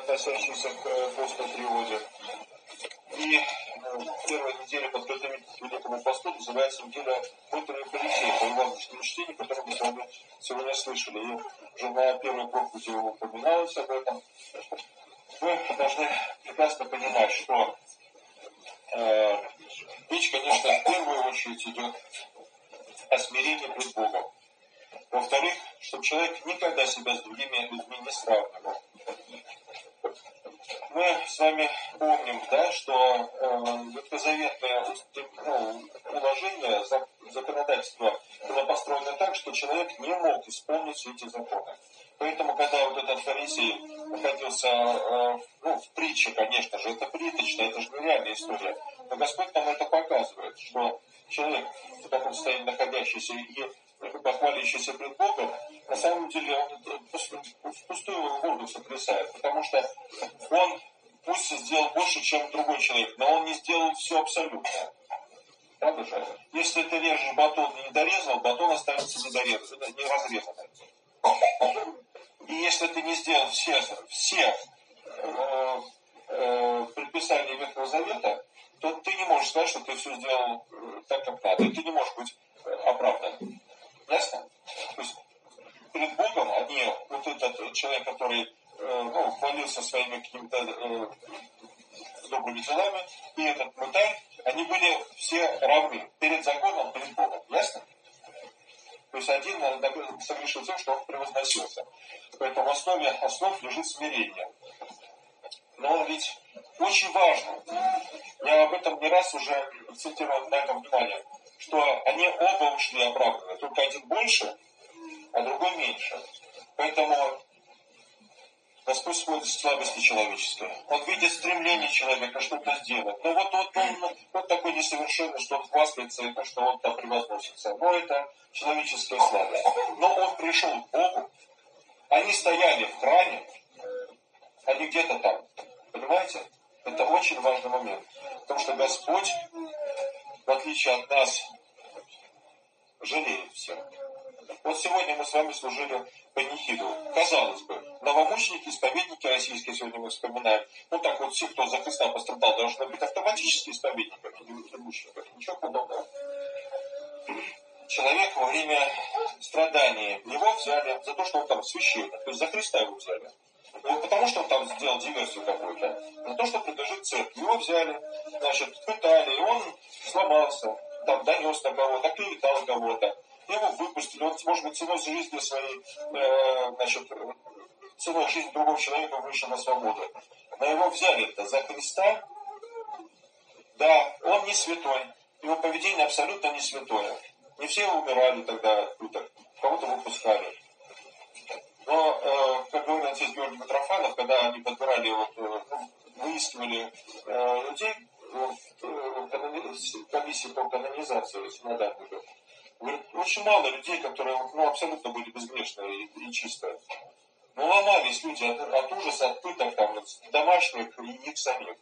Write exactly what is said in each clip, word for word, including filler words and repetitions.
относящиеся к посту природе. И первая неделя подготовительная к Великому посту называется неделя внутренних полетей по евангельскому чтению, которое мы с вами сегодня слышали. И уже на первой проповеди упоминалось об этом. Мы должны прекрасно понимать, что э, речь, конечно, в первую очередь идет о смирении пред Богом. Во-вторых, чтобы человек никогда себя с другими людьми не сравнивал. Мы с вами помним, да, что э, ветхозаветное ну, уложение, законодательство было построено так, что человек не мог исполнить все эти законы. Поэтому, когда вот этот фарисей находился э, ну, в притче, конечно же, это приточно, это же нереальная история. Но Господь нам это показывает, что человек, в таком состоянии находящийся и похвалящийся пред Богом, на самом деле он впустую воду сотрясает, потому что он пусть сделал больше, чем другой человек, но он не сделал все абсолютно. Правда же? Если ты режешь батон и не дорезал, батон останется недорезанным, не разрезанным. И если ты не сделал все, все э, э, предписания Ветхого Завета, то ты не можешь сказать, что ты все сделал так, как надо. И ты не можешь быть оправдан. Ясно? То есть перед Богом они, вот этот человек, который э, ну, хвалился своими какими-то э, добрыми делами, и этот мытарь, они были все равны перед законом, перед Богом. Ясно? То есть один согрешил тем, что он превозносился. Поэтому в основе основ лежит смирение. Но ведь очень важно, я об этом не раз уже акцентировал на этом внимание, что они оба ушли оправданно, только один больше, а другой меньше. Поэтому Господь смотрит слабости человеческие. Он видит стремление человека что-то сделать. Но вот, вот он вот такой несовершенный, что он хвастается, и то, что он там превозносится. Но это человеческая слабость. Но он пришел к Богу. Они стояли в храме, они где-то там. Понимаете? Это очень важный момент. Потому что Господь, в отличие от нас, жалеет всех. Вот сегодня мы с вами служили панихиду. Казалось бы, новомученики, исповедники российские сегодня мы вспоминаем. Ну так вот, все, кто за Христа пострадал, должны быть автоматически исповедниками, не мучениками. Ничего подобного. Человек во время страданий, его взяли за то, что он там священник, то есть за Христа его взяли. Не потому, что он там сделал диверсию какую-то, а за то, что принадлежит церкви. Его взяли, значит, пытали, и он сломался, там донес на кого-то, клеветал кого-то. Его выпустили, он, может быть, ценой жизни своей, э, значит, ценой жизни другого человека вышел на свободу. Но его взяли-то за Христа. Да, он не святой, его поведение абсолютно не святое. Не все умирали тогда от пыток, кого-то выпускали. Но, э, как говорил отец Георгий Митрофанов, когда они подбирали, вот, э, выискивали э, людей в э, комиссии по канонизации синодальной, говорит, очень мало людей, которые ну, абсолютно были безгрешные и, и чистые. Но ломались люди от, от ужаса, от пыток там, от домашних и их самих.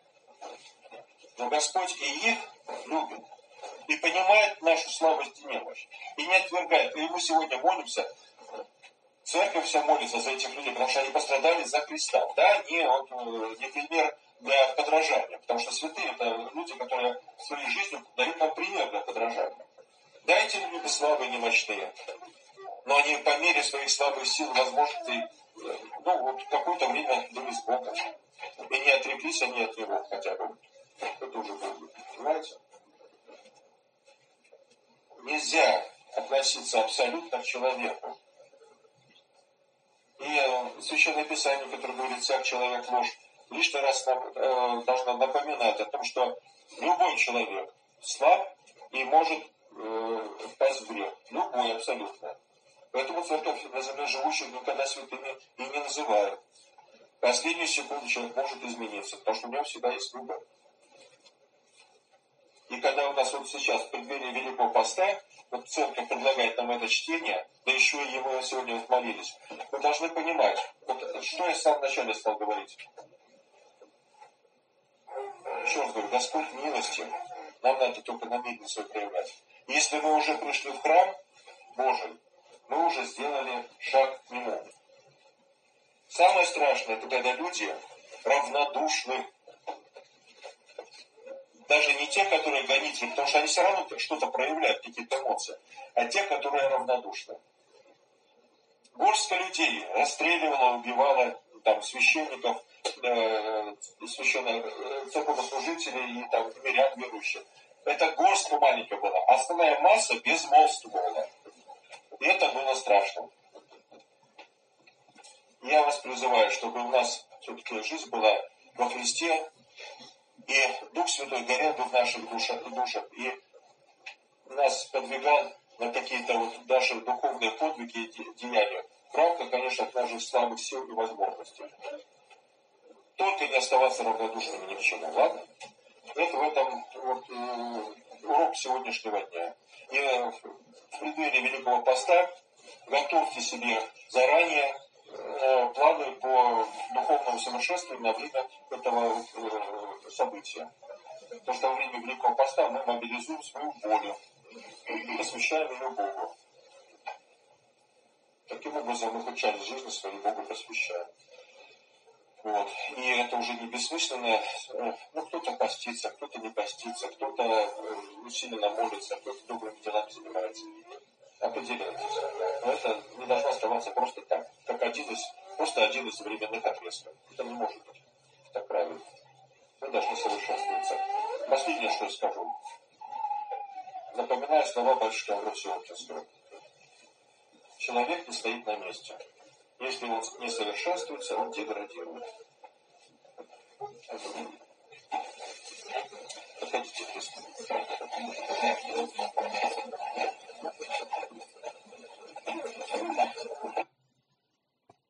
Но Господь и их любит. И понимает нашу слабость и немощь. И не отвергает. И мы сегодня молимся. Церковь вся молится за этих людей, потому что они пострадали за Христа. Да, не, вот, не пример для подражания. Потому что святые — это люди, которые своей жизнью дают нам пример для подражания. Да, эти люди слабые, немощные. Но они по мере своих слабых сил, возможностей, ну, вот какое-то время были с Богом. И не отреклись они от Него хотя бы. Это уже будет. Понимаете? Нельзя относиться абсолютно к человеку. И Священное Писание, которое говорит, всяк человек ложь, лишний раз нам э, должно напоминать о том, что любой человек слаб и может э, впасть в грех. Любой абсолютно. Поэтому церковь на земле живущих никогда святыми и не называют. В последнюю секунду человек может измениться, потому что у него всегда есть выбор. И когда у нас вот сейчас в преддверии Великого Поста, вот церковь предлагает нам это чтение, да еще и мы сегодня вот молились, мы должны понимать, вот что я в самом начале стал говорить. Еще раз говорю, Господь милостив, нам надо только намерение свое проявлять. Если мы уже пришли в храм Божий, мы уже сделали шаг к Нему. Самое страшное, это когда люди равнодушны. Даже не те, которые гонители, потому что они все равно что-то проявляют, какие-то эмоции, а те, которые равнодушны. Горстка людей расстреливала, убивала там священников, э, священных, э, церковнослужителей и там мирян верующих. Это горстка маленькая была. Основная масса безмолвствовала. И это было страшно. Я вас призываю, чтобы у нас все-таки жизнь была во Христе, и Дух Святой горел бы в наших душах, душах и нас подвигал на какие-то вот наши духовные подвиги и деяния. В рамках, конечно, от наших слабых сил и возможностей. Только не оставаться равнодушными ни к чему, ладно? Это в этом вот, э, урок сегодняшнего дня. И э, в преддверии Великого Поста готовьте себе заранее э, планы по духовному совершенствованию на время этого э, события. Потому что во время Великого Поста мы мобилизуем свою волю и посвящаем ее Богу. Таким образом мы хоть часть жизни своей Богу посвящаем. Вот. И это уже не бессмысленно. Ну, кто-то постится, кто-то не постится, кто-то усиленно молится, кто-то добрыми делами занимается. Определяйтесь. Но это не должно оставаться просто так, как один из, просто один из временных отрезков. Это не может быть так правильно. Мы должны совершенствоваться. Последнее, что я скажу. Напоминаю слова батюшки Амвросия Оптинского. Человек не стоит на месте. Если он не совершенствуется, он деградирует. Подходите, Христос.